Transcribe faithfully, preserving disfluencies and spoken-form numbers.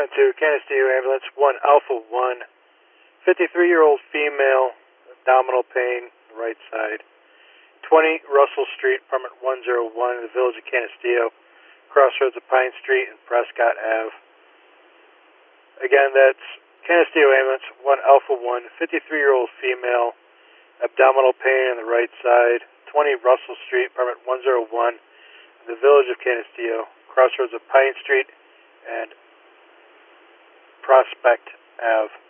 ten two, Canisteo Ambulance, one Alpha one, fifty-three-year-old female, abdominal pain, right side. twenty Russell Street, apartment one oh one in the village of Canisteo, crossroads of Pine Street and Prescott Avenue. Again, that's Canisteo Ambulance, one Alpha one, fifty-three-year-old female, abdominal pain in the right side. twenty Russell Street, apartment one oh one in the village of Canisteo, crossroads of Pine Street and Prospect Avenue.